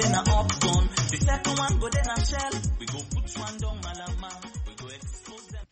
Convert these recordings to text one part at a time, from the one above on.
then a up gun. The second one go then a shell. We go put one down Malama. We go expose them.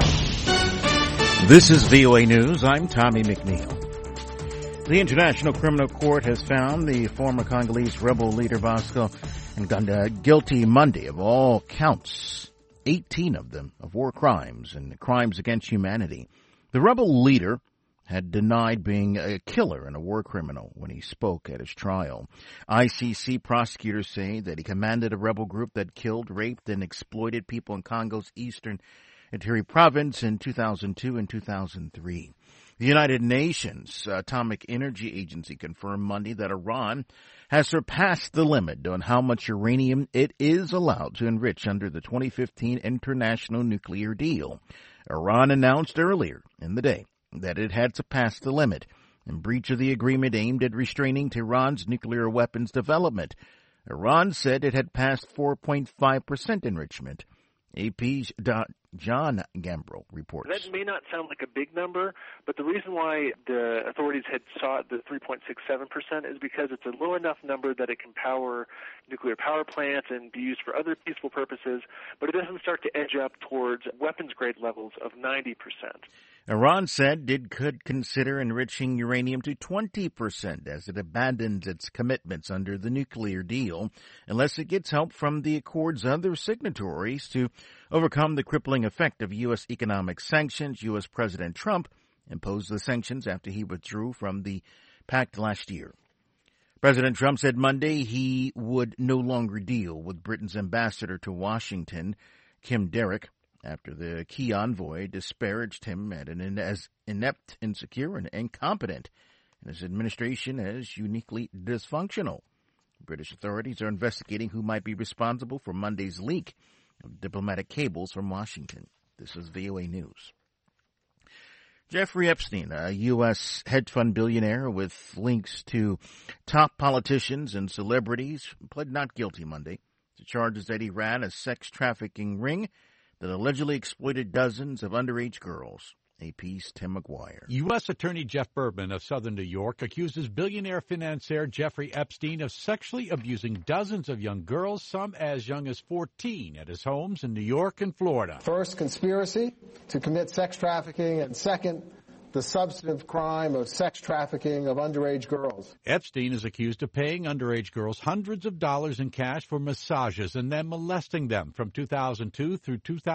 This is VOA News. I'm Tommy McNeil. The International Criminal Court has found the former Congolese rebel leader Bosco Ntaganda guilty Monday of all counts, 18 of them, of war crimes and crimes against humanity. The rebel leader had denied being a killer and a war criminal when he spoke at his trial. ICC prosecutors say that he commanded a rebel group that killed, raped, and exploited people in Congo's eastern Ituri province in 2002 and 2003. The United Nations Atomic Energy Agency confirmed Monday that Iran has surpassed the limit on how much uranium it is allowed to enrich under the 2015 international nuclear deal. Iran announced earlier in the day that it had surpassed the limit in breach of the agreement aimed at restraining Tehran's nuclear weapons development. Iran said it had passed 4.5% enrichment. AP's John Gambrell reports. That may not sound like a big number, but the reason why the authorities had sought the 3.67% is because it's a low enough number that it can power nuclear power plants and be used for other peaceful purposes, but it doesn't start to edge up towards weapons-grade levels of 90%. Iran said it could consider enriching uranium to 20% as it abandons its commitments under the nuclear deal, unless it gets help from the accord's other signatories to overcome the crippling effect of U.S. economic sanctions. U.S. President Trump imposed the sanctions after he withdrew from the pact last year. President Trump said Monday he would no longer deal with Britain's ambassador to Washington, Kim Derrick, after the key envoy disparaged him as inept, insecure, and incompetent, and his administration as uniquely dysfunctional. British authorities are investigating who might be responsible for Monday's leak of diplomatic cables from Washington. This is VOA News. Jeffrey Epstein, a U.S. hedge fund billionaire with links to top politicians and celebrities, pled not guilty Monday to charges that he ran a sex trafficking ring that allegedly exploited dozens of underage girls. AP's Tim McGuire. U.S. Attorney Jeff Berman of Southern New York accuses billionaire financier Jeffrey Epstein of sexually abusing dozens of young girls, some as young as 14, at his homes in New York and Florida. First, conspiracy to commit sex trafficking, and second, the substantive crime of sex trafficking of underage girls. Epstein is accused of paying underage girls hundreds of dollars in cash for massages and then molesting them from 2002 through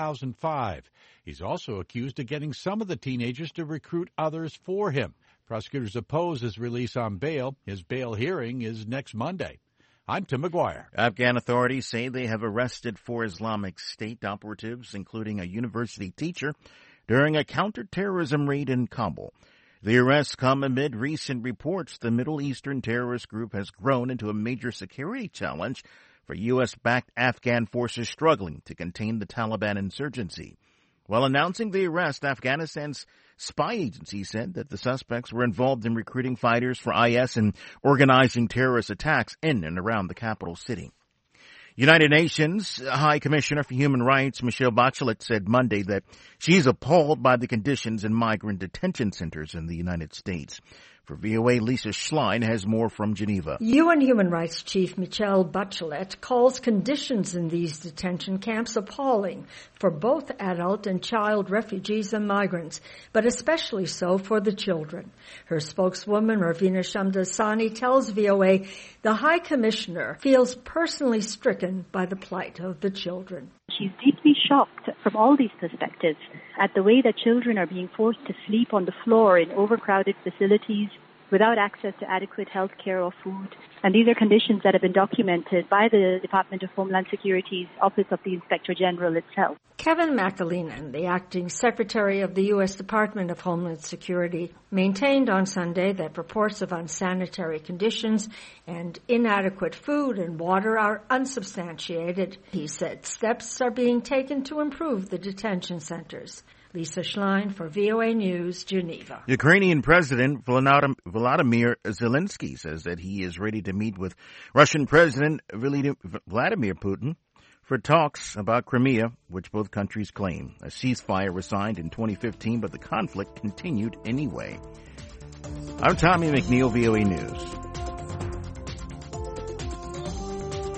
2005. He's also accused of getting some of the teenagers to recruit others for him. Prosecutors oppose his release on bail. His bail hearing is next Monday. I'm Tim McGuire. Afghan authorities say they have arrested 4 Islamic State operatives, including a university teacher, during a counterterrorism raid in Kabul. The arrests come amid recent reports the Middle Eastern terrorist group has grown into a major security challenge for U.S.-backed Afghan forces struggling to contain the Taliban insurgency. While announcing the arrest, Afghanistan's spy agency said that the suspects were involved in recruiting fighters for IS and organizing terrorist attacks in and around the capital city. United Nations High Commissioner for Human Rights Michelle Bachelet said Monday that she's appalled by the conditions in migrant detention centers in the United States. For VOA, Lisa Schlein has more from Geneva. UN Human Rights Chief Michelle Bachelet calls conditions in these detention camps appalling for both adult and child refugees and migrants, but especially so for the children. Her spokeswoman, Ravina Shamdasani, tells VOA the High Commissioner feels personally stricken by the plight of the children. She's deeply shocked from all these perspectives at the way that children are being forced to sleep on the floor in overcrowded facilities without access to adequate health care or food. And these are conditions that have been documented by the Department of Homeland Security's Office of the Inspector General itself. Kevin McAleenan, the acting secretary of the U.S. Department of Homeland Security, maintained on Sunday that reports of unsanitary conditions and inadequate food and water are unsubstantiated. He said steps are being taken to improve the detention centers. Lisa Schlein for VOA News, Geneva. Ukrainian President Volodymyr Zelensky says that he is ready to meet with Russian President Vladimir Putin for talks about Crimea, which both countries claim. A ceasefire was signed in 2015, but the conflict continued anyway. I'm Tommy McNeil, VOA News.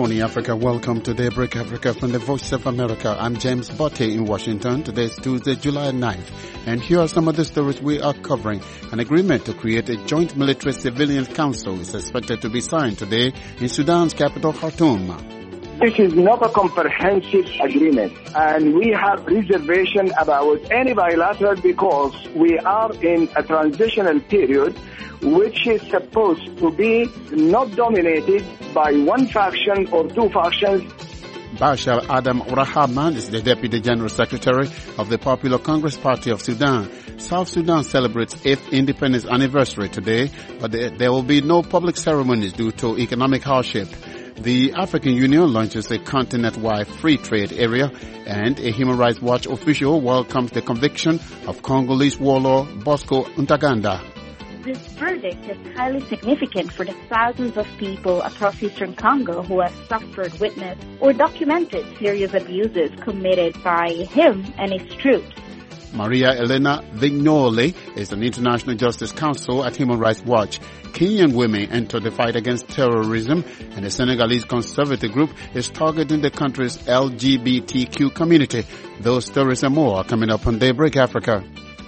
morning, Africa. Welcome to Daybreak Africa from the Voice of America. I'm James Botte in Washington. Today is Tuesday, July 9th. And here are some of the stories we are covering. An agreement to create a joint military-civilian council is expected to be signed today in Sudan's capital, Khartoum. This is not a comprehensive agreement, and we have reservation about any bilateral because we are in a transitional period which is supposed to be not dominated by one faction or two factions. Bashar Adam Rahman is the Deputy General Secretary of the Popular Congress Party of Sudan. South Sudan celebrates 8th independence anniversary today, but there will be no public ceremonies due to economic hardship. The African Union launches a continent-wide free trade area, and a Human Rights Watch official welcomes the conviction of Congolese warlord Bosco Ntaganda. This verdict is highly significant for the thousands of people across eastern Congo who have suffered, witnessed, or documented serious abuses committed by him and his troops. Maria Elena Vignoli is an international justice counsel at Human Rights Watch. Kenyan women enter the fight against terrorism, and the Senegalese conservative group is targeting the country's LGBTQ community. Those stories and more are coming up on Daybreak Africa.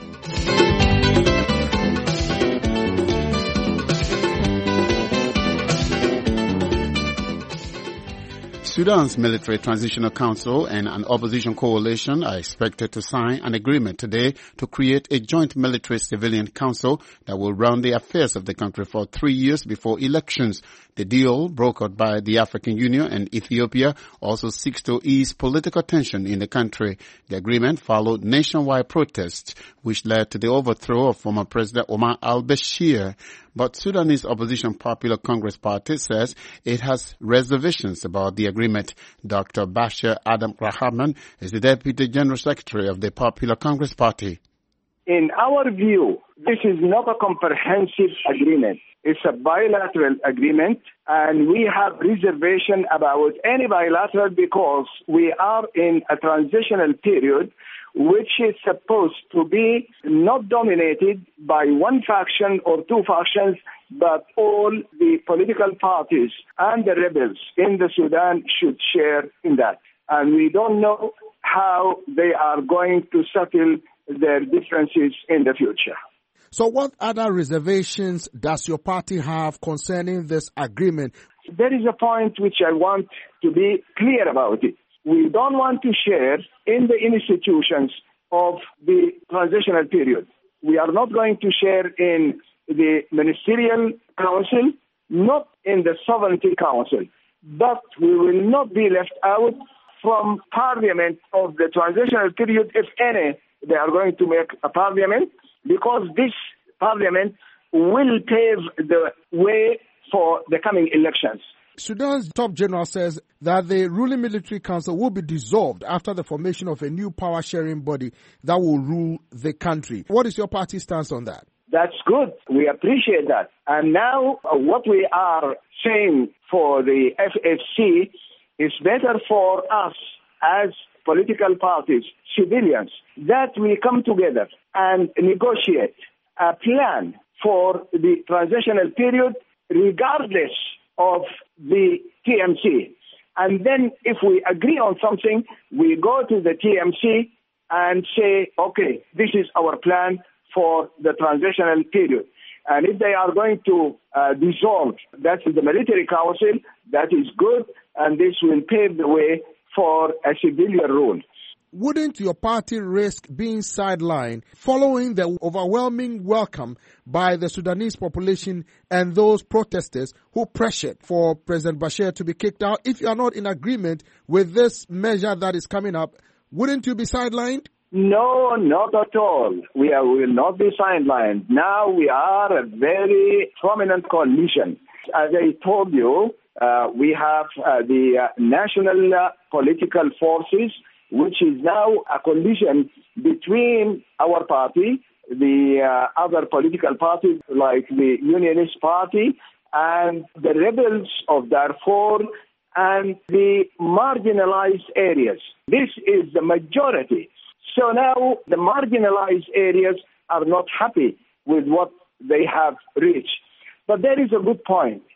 Sudan's Military Transitional Council and an opposition coalition are expected to sign an agreement today to create a joint military-civilian council that will run the affairs of the country for 3 years before elections. The deal, brokered by the African Union and Ethiopia, also seeks to ease political tension in the country. The agreement followed nationwide protests, which led to the overthrow of former President Omar al-Bashir. But Sudanese opposition Popular Congress Party says it has reservations about the agreement. Dr. Bashar Adam Rahman is the Deputy General Secretary of the Popular Congress Party. In our view, this is not a comprehensive agreement. It's a bilateral agreement, and we have reservation about any bilateral because we are in a transitional period which is supposed to be not dominated by one faction or two factions, but all the political parties and the rebels in the Sudan should share in that. And we don't know how they are going to settle their differences in the future. So what other reservations does your party have concerning this agreement? There is a point which I want to be clear about it. We don't want to share in the institutions of the transitional period. We are not going to share in the Ministerial Council, not in the Sovereignty Council, but we will not be left out from Parliament of the transitional period, if any. They are going to make a Parliament, because this Parliament will pave the way for the coming elections. Sudan's top general says that the ruling military council will be dissolved after the formation of a new power-sharing body that will rule the country. What is your party's stance on that? That's good. We appreciate that. And now what we are saying for the FFC is better for us as political parties, civilians, that we come together and negotiate a plan for the transitional period regardless of the TMC. And then if we agree on something, we go to the TMC and say, okay, this is our plan for the transitional period. And if they are going to dissolve, that's the military council, that is good, and this will pave the way for a civilian rule. Wouldn't your party risk being sidelined following the overwhelming welcome by the Sudanese population and those protesters who pressured for President Bashir to be kicked out? If you are not in agreement with this measure that is coming up, wouldn't you be sidelined? No, not at all. We will not be sidelined. Now we are a very prominent coalition. As I told you, we have the national political forces, which is now a coalition between our party, the other political parties like the Unionist Party, and the rebels of Darfur and the marginalized areas. This is the majority. So now the marginalized areas are not happy with what they have reached. But there is a good point.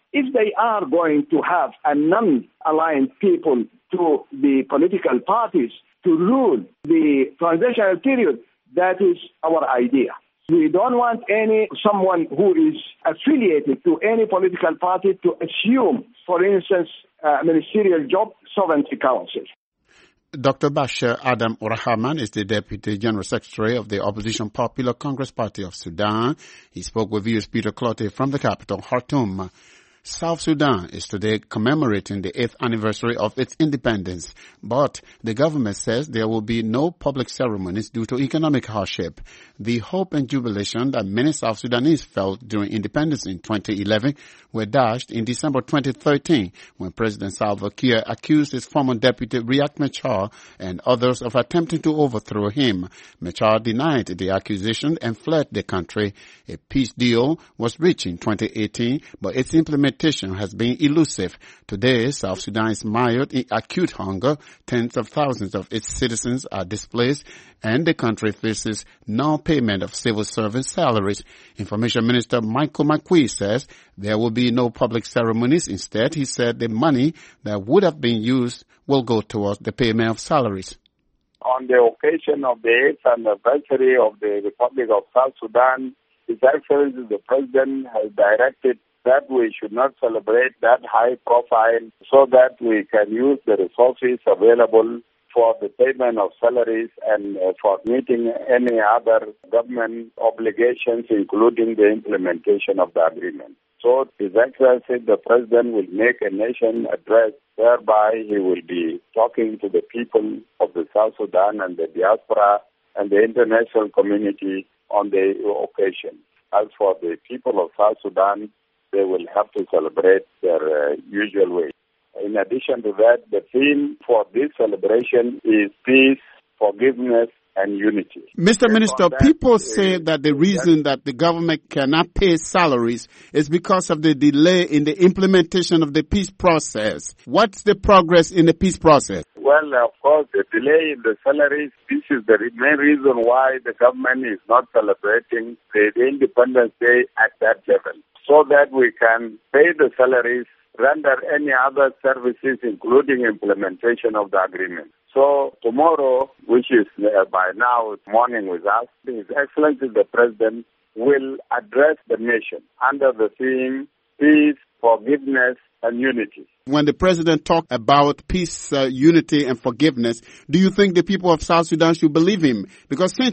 if they are going to have a non-aligned people to the political parties to rule the transitional period, that is our idea. We don't want someone who is affiliated to any political party to assume, for instance, a ministerial job, Sovereignty Council. Dr. Bashir Adam Rahman is the Deputy General Secretary of the Opposition Popular Congress Party of Sudan. He spoke with viewers Peter Clottey from the capital, Khartoum. South Sudan is today commemorating the 8th anniversary of its independence, but the government says there will be no public ceremonies due to economic hardship. The hope and jubilation that many South Sudanese felt during independence in 2011 were dashed in December 2013 when President Salva Kiir accused his former deputy Riek Machar and others of attempting to overthrow him. Machar denied the accusation and fled the country. A peace deal was reached in 2018, but its implementation has been elusive. Today, South Sudan is mired in acute hunger. Tens of thousands of its citizens are displaced, and the country faces non-payment of civil servant salaries. Information Minister Michael McQueen says there will be no public ceremonies. Instead, he said the money that would have been used will go towards the payment of salaries. On the occasion of the 8th anniversary of the Republic of South Sudan, His Excellency the President has directed that we should not celebrate that high profile so that we can use the resources available for the payment of salaries and for meeting any other government obligations, including the implementation of the agreement. So His Excellency the President will make a nation address whereby he will be talking to the people of the South Sudan and the diaspora and the international community on the occasion. As for the people of South Sudan, they will have to celebrate their usual way. In addition to that, the theme for this celebration is peace, forgiveness, and unity. Mr. Minister, people say that the reason that the government cannot pay salaries is because of the delay in the implementation of the peace process. What's the progress in the peace process? Well, of course, the delay in the salaries, this is the main reason why the government is not celebrating the Independence Day at that level, so that we can pay the salaries, render any other services, including implementation of the agreement. So tomorrow, which is by now morning with us, His Excellency the President will address the nation under the theme peace, forgiveness, and unity. When the President talked about peace, unity, and forgiveness, do you think the people of South Sudan should believe him? Because since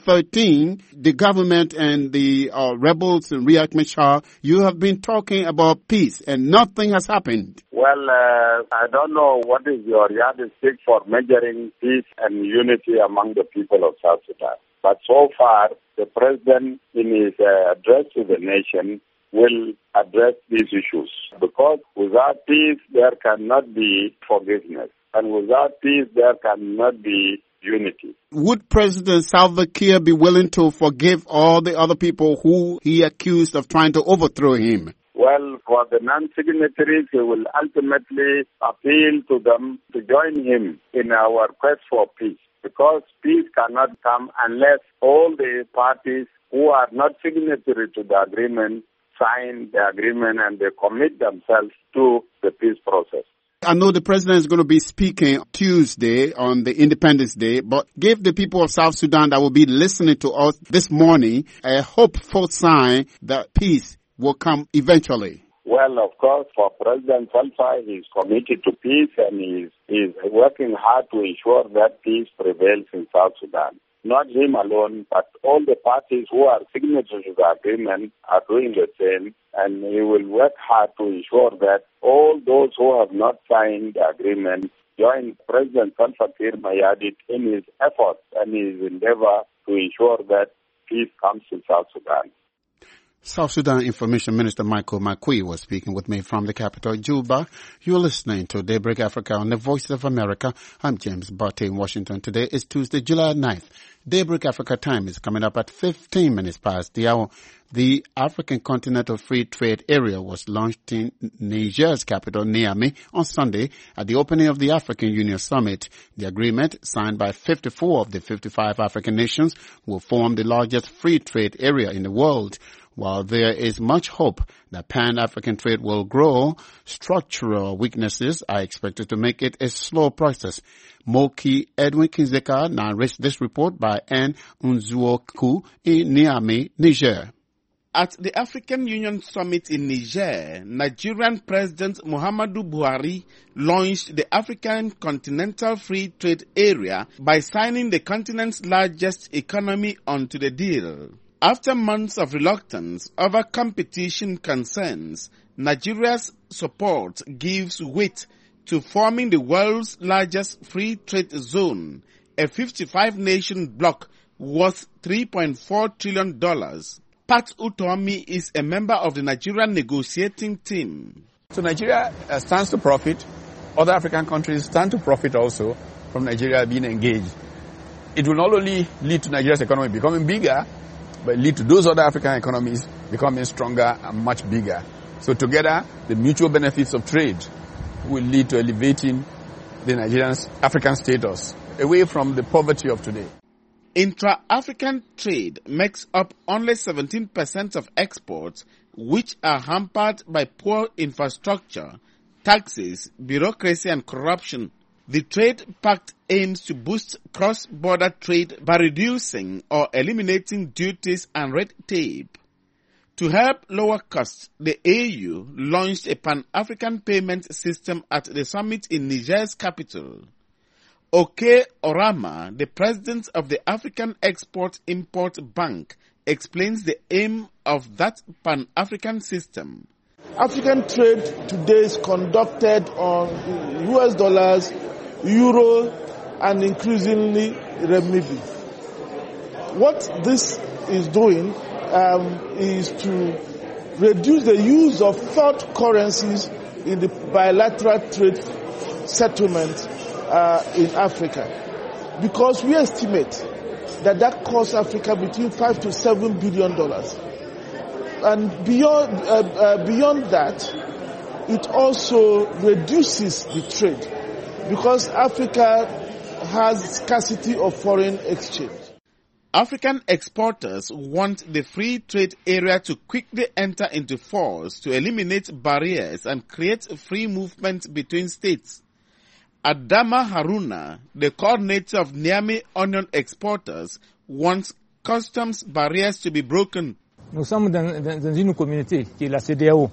2013, the government and the rebels and Riek Machar, you have been talking about peace, and nothing has happened. Well, I don't know what is your yardstick for measuring peace and unity among the people of South Sudan. But so far, the President, in his address to the nation, will address these issues. Because without peace, there cannot be forgiveness. And without peace, there cannot be unity. Would President Salva Kiir be willing to forgive all the other people who he accused of trying to overthrow him? Well, for the non-signatories, he will ultimately appeal to them to join him in our quest for peace. Because peace cannot come unless all the parties who are not signatory to the agreement sign the agreement and they commit themselves to the peace process. I know the President is going to be speaking Tuesday on the Independence Day, but give the people of South Sudan that will be listening to us this morning a hopeful sign that peace will come eventually. Well, of course, for President Salva, he is committed to peace and he is working hard to ensure that peace prevails in South Sudan. Not him alone, but all the parties who are signatories to the agreement are doing the same, and he will work hard to ensure that all those who have not signed the agreement join President Salva Kiir Mayardit in his efforts and his endeavor to ensure that peace comes to South Sudan. South Sudan Information Minister Michael McQueen was speaking with me from the capital, Juba. You're listening to Daybreak Africa on the Voice of America. I'm James Barty in Washington. Today is Tuesday, July 9th. Daybreak Africa time is coming up at 15 minutes past the hour. The African Continental Free Trade Area was launched in Niger's capital, Niamey, on Sunday at the opening of the African Union Summit. The agreement, signed by 54 of the 55 African nations, will form the largest free trade area in the world. While there is much hope that Pan-African trade will grow, structural weaknesses are expected to make it a slow process. Moki Edwin Kinzeka narrates this report by N. Unzuoku in Niamey, Niger. At the African Union Summit in Niger, Nigerian President Muhammadu Buhari launched the African Continental Free Trade Area by signing the continent's largest economy onto the deal. After months of reluctance over competition concerns, Nigeria's support gives weight to forming the world's largest free trade zone, a 55-nation bloc worth $3.4 trillion. Pat Utomi is a member of the Nigerian negotiating team. So Nigeria stands to profit. Other African countries stand to profit also from Nigeria being engaged. It will not only lead to Nigeria's economy becoming bigger, but lead to those other African economies becoming stronger and much bigger. So together, the mutual benefits of trade will lead to elevating the Nigerian's African status away from the poverty of today. Intra-African trade makes up only 17% of exports, which are hampered by poor infrastructure, taxes, bureaucracy and corruption. The trade pact aims to boost cross-border trade by reducing or eliminating duties and red tape. To help lower costs, the AU launched a Pan-African payment system at the summit in Niger's capital. Oke Orama, the president of the African Export-Import Bank, explains the aim of that Pan-African system. African trade today is conducted on US dollars, euro, and increasingly renminbi. What this is doing is to reduce the use of third currencies in the bilateral trade settlement in Africa, because we estimate that costs Africa between $5 to $7 billion, and beyond that, it also reduces the trade because Africa has scarcity of foreign exchange. African exporters want the free trade area to quickly enter into force to eliminate barriers and create free movement between states. Adama Haruna, the coordinator of Niamey onion exporters, wants customs barriers to be broken. Nous sommes dans une communauté qui est la CEDEAO.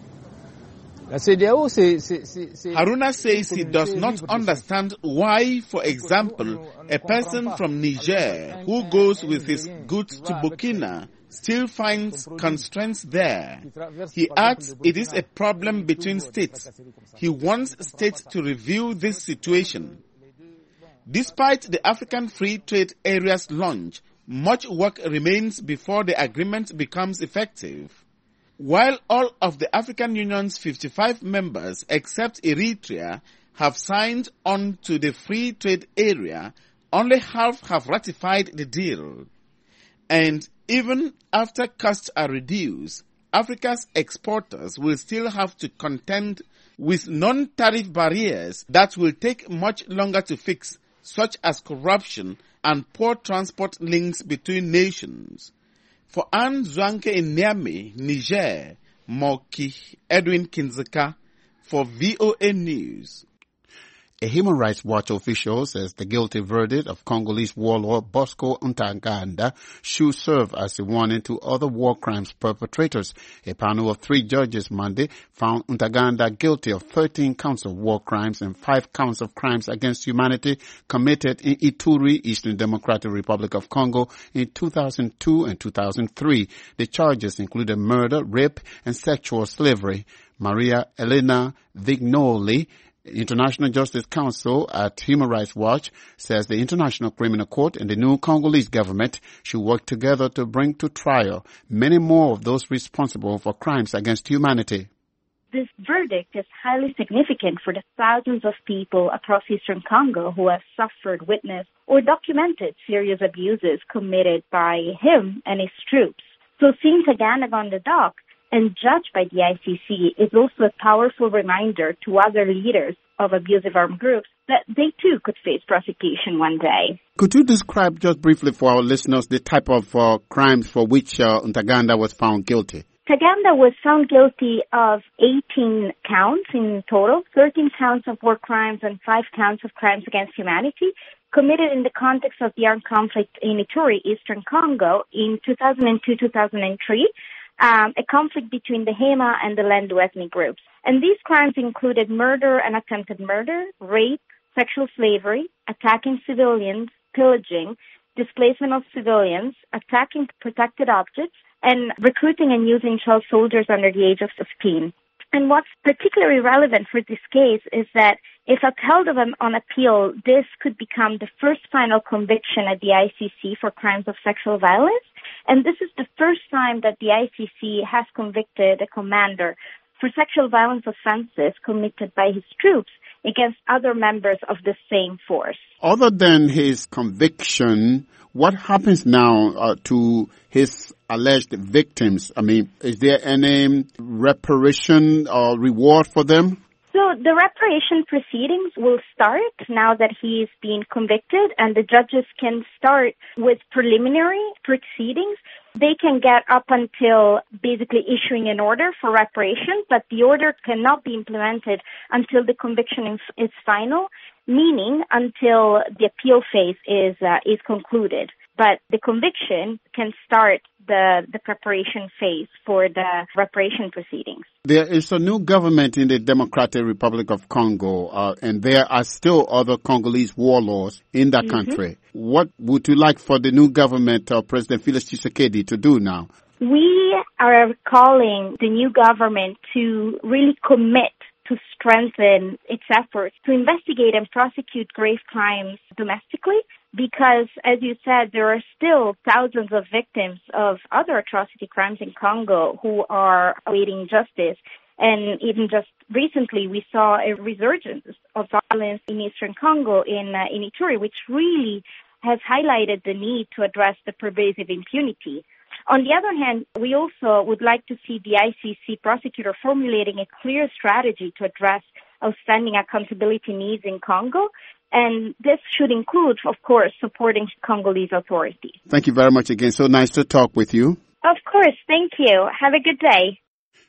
Haruna says he does not understand why, for example, a person from Niger who goes with his goods to Burkina still finds constraints there. He adds it is a problem between states. He wants states to review this situation. Despite the African Free Trade Area's launch, much work remains before the agreement becomes effective. While all of the African Union's 55 members, except Eritrea, have signed on to the Free Trade Area, only half have ratified the deal. And even after costs are reduced, Africa's exporters will still have to contend with non-tariff barriers that will take much longer to fix, such as corruption and poor transport links between nations. For Anne Zwanke in Niamey, Niger, Moki Edwin Kinzeka for VOA News. A Human Rights Watch official says the guilty verdict of Congolese warlord Bosco Ntaganda should serve as a warning to other war crimes perpetrators. A panel of 3 judges Monday found Ntaganda guilty of 13 counts of war crimes and 5 counts of crimes against humanity committed in Ituri, Eastern Democratic Republic of Congo in 2002 and 2003. The charges included murder, rape, and sexual slavery. Maria Elena Vignoli, International Justice Council at Human Rights Watch, says the International Criminal Court and the new Congolese government should work together to bring to trial many more of those responsible for crimes against humanity. This verdict is highly significant for the thousands of people across Eastern Congo who have suffered, witnessed, or documented serious abuses committed by him and his troops. So seeing Ntaganda on the dock and judged by the ICC is also a powerful reminder to other leaders of abusive armed groups that they too could face prosecution one day. Could you describe just briefly for our listeners the type of crimes for which Ntaganda was found guilty? Taganda was found guilty of 18 counts in total, 13 counts of war crimes and 5 counts of crimes against humanity, committed in the context of the armed conflict in Ituri, Eastern Congo, in 2002-2003, a conflict between the Hema and the Lendu ethnic groups. And these crimes included murder and attempted murder, rape, sexual slavery, attacking civilians, pillaging, displacement of civilians, attacking protected objects, and recruiting and using child soldiers under the age of 15. And what's particularly relevant for this case is that if upheld on appeal, this could become the first final conviction at the ICC for crimes of sexual violence. And this is the first time that the ICC has convicted a commander for sexual violence offenses committed by his troops against other members of the same force. Other than his conviction, what happens now to his alleged victims? I mean, is there any reparation or reward for them? So the reparation proceedings will start now that he's been convicted, and the judges can start with preliminary proceedings. They can get up until basically issuing an order for reparation, but the order cannot be implemented until the conviction is final, meaning until the appeal phase is concluded. But the conviction can start the preparation phase for the reparation proceedings. There is a new government in the Democratic Republic of Congo, and there are still other Congolese warlords in that country. What would you like for the new government of President Felix Tshisekedi to do now? We are calling the new government to really commit to strengthen its efforts to investigate and prosecute grave crimes domestically, because, as you said, there are still thousands of victims of other atrocity crimes in Congo who are awaiting justice. And even just recently, we saw a resurgence of violence in Eastern Congo, in Ituri, which really has highlighted the need to address the pervasive impunity. On the other hand, we also would like to see the ICC prosecutor formulating a clear strategy to address outstanding accountability needs in Congo. And this should include, of course, supporting Congolese authorities. Thank you very much again. So nice to talk with you. Of course. Thank you. Have a good day.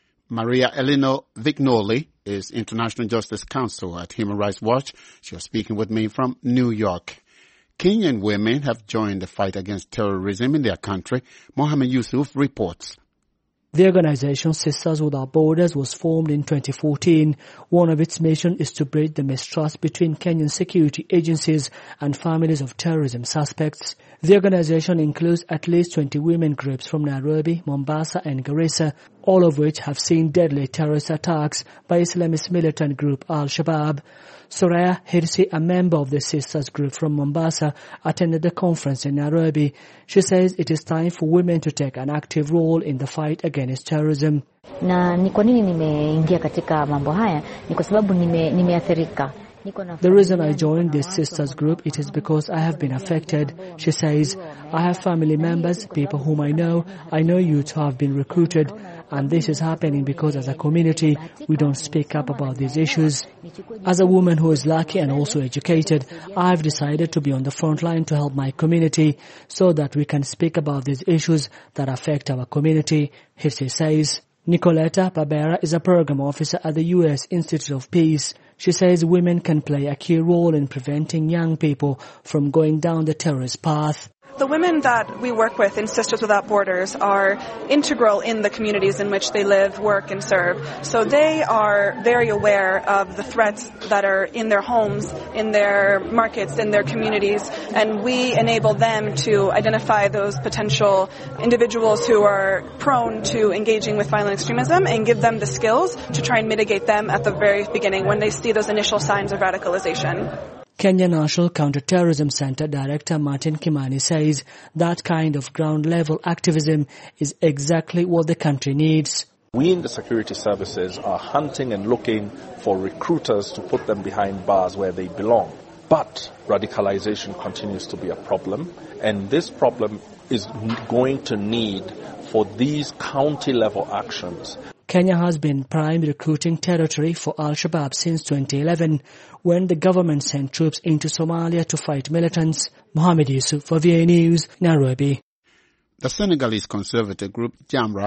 Maria Elena Vignoli is International Justice Counsel at Human Rights Watch. She was speaking with me from New York. Kenyan women have joined the fight against terrorism in their country. Mohammed Yusuf reports. The organization Sisters Without Borders was formed in 2014. One of its missions is to break the mistrust between Kenyan security agencies and families of terrorism suspects. The organization includes at least 20 women groups from Nairobi, Mombasa and Garissa, all of which have seen deadly terrorist attacks by Islamist militant group Al-Shabaab. Soraya Hirsi, a member of the Sisters group from Mombasa, attended the conference in Nairobi. She says it is time for women to take an active role in the fight against terrorism. Na ni kwa nini nimeingia katika mambo haya? Ni kwa sababu nimeathirika. The reason I joined this sisters group, it is because I have been affected. She says, I have family members, people whom I know youth who have been recruited, and this is happening because as a community, we don't speak up about these issues. As a woman who is lucky and also educated, I've decided to be on the front line to help my community so that we can speak about these issues that affect our community, Hirsi says. Nicoletta Barbera is a program officer at the U.S. Institute of Peace. She says women can play a key role in preventing young people from going down the terrorist path. The women that we work with in Sisters Without Borders are integral in the communities in which they live, work, and serve. So they are very aware of the threats that are in their homes, in their markets, in their communities, and we enable them to identify those potential individuals who are prone to engaging with violent extremism and give them the skills to try and mitigate them at the very beginning when they see those initial signs of radicalization. Kenya National Counter-Terrorism Center Director Martin Kimani says that kind of ground-level activism is exactly what the country needs. We in the security services are hunting and looking for recruiters to put them behind bars where they belong. But radicalization continues to be a problem, and this problem is going to need for these county-level actions. Kenya has been prime recruiting territory for Al-Shabaab since 2011, when the government sent troops into Somalia to fight militants. Mohammed Yusuf for VOA News, Nairobi. The Senegalese conservative group Jamra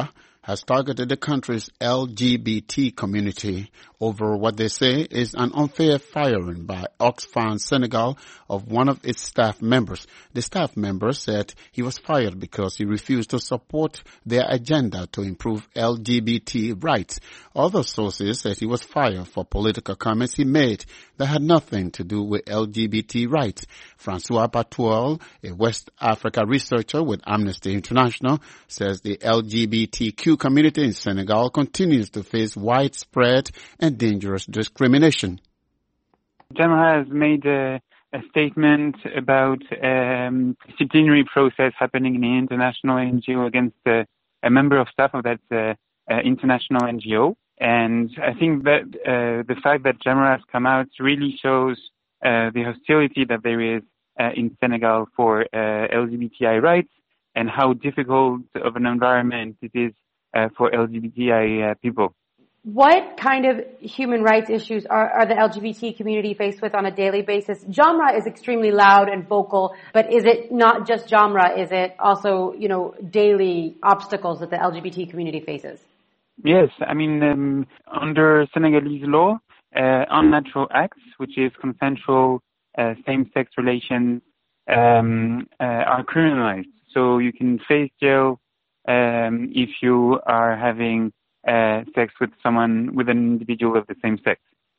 has targeted the country's LGBT community over what they say is an unfair firing by Oxfam Senegal of one of its staff members. The staff member said he was fired because he refused to support their agenda to improve LGBT rights. Other sources said he was fired for political comments he made that had nothing to do with LGBT rights. Francois Patuel, a West Africa researcher with Amnesty International, says the LGBTQ community in Senegal continues to face widespread and dangerous discrimination. Jamra has made a statement about disciplinary process happening in an international NGO against a member of staff of that international NGO. And I think that the fact that Jamra has come out really shows the hostility that there is in Senegal for LGBTI rights and how difficult of an environment it is for LGBTI people. What kind of human rights issues are the LGBT community faced with on a daily basis? Jamra is extremely loud and vocal, but is it not just Jamra? Is it also, daily obstacles that the LGBT community faces? Yes, I mean, under Senegalese law, unnatural acts, which is consensual same-sex relations, are criminalized. So you can face jail if you are having sex with an individual of the same sex.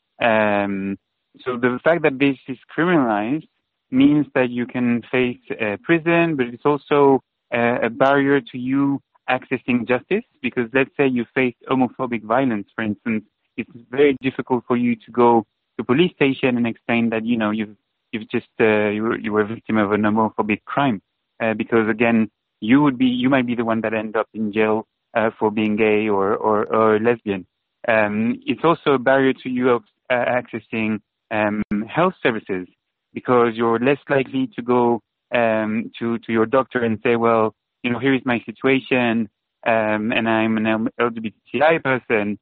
So the fact that this is criminalized means that you can face prison, but it's also a barrier to you accessing justice, because let's say you face homophobic violence, for instance, it's very difficult for you to go to a police station and explain that, you were a victim of an homophobic crime, because again, you might be the one that end up in jail for being gay or lesbian. It's also a barrier to you accessing health services, because you're less likely to go to your doctor and say, well, here is my situation, and I'm an LGBTI person.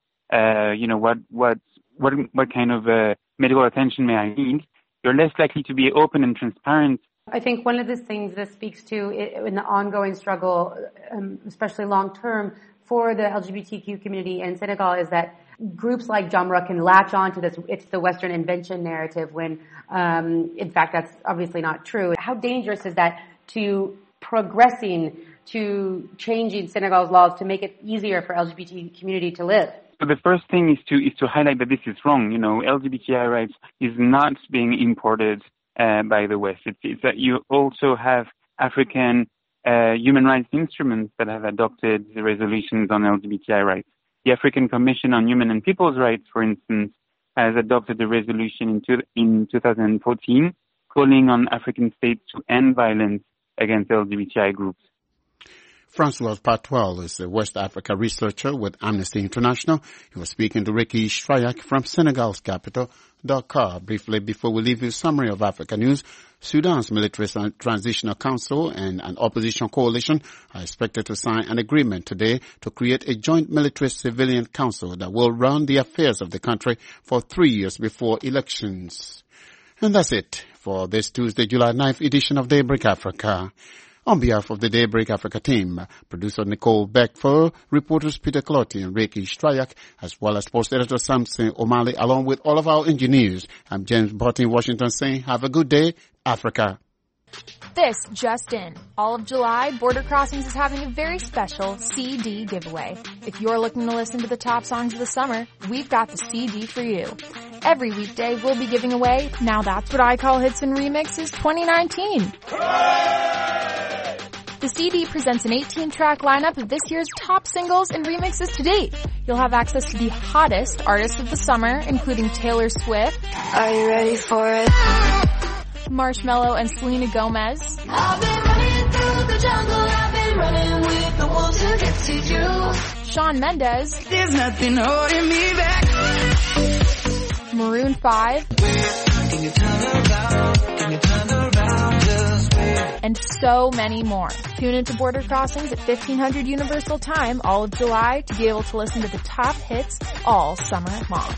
What kind of medical attention may I need? You're less likely to be open and transparent. I think one of the things this speaks to in the ongoing struggle, especially long term, for the LGBTQ community in Senegal is that groups like Jamra can latch on to this, it's the Western invention narrative, when in fact that's obviously not true. How dangerous is that to progressing, to changing Senegal's laws to make it easier for LGBT community to live? So the first thing is to highlight that this is wrong. LGBTI rights is not being imported by the West. It's that you also have African human rights instruments that have adopted the resolutions on LGBTI rights. The African Commission on Human and People's Rights, for instance, has adopted a resolution in 2014 calling on African states to end violence against LGBTI groups. Francois Patuel is a West Africa researcher with Amnesty International. He was speaking to Ricky Strayak from Senegal's capital, Dakar. Briefly, before we leave you, a summary of Africa news. Sudan's Military Transitional Council and an opposition coalition are expected to sign an agreement today to create a joint military-civilian council that will run the affairs of the country for 3 years before elections. And that's it for this Tuesday, July 9th edition of Daybreak Africa. On behalf of the Daybreak Africa team, producer Nicole Beckford, reporters Peter Clotti and Ricky Strayak, as well as post editor Samson O'Malley, along with all of our engineers, I'm James Button in Washington saying, have a good day, Africa. This just in. All of July, Border Crossings is having a very special CD giveaway. If you're looking to listen to the top songs of the summer, we've got the CD for you. Every weekday, we'll be giving away Now That's What I Call Hits and Remixes 2019. The CD presents an 18-track lineup of this year's top singles and remixes to date. You'll have access to the hottest artists of the summer, including Taylor Swift. Are you ready for it? Marshmello and Selena Gomez. I've been running through the jungle, I've been running with the wolves to get to you. Shawn Mendes. There's nothing holding me back. Maroon 5. Can you turn around? Can you turn around? Just wait. And so many more. Tune into Border Crossings at 1500 Universal Time all of July to be able to listen to the top hits all summer long.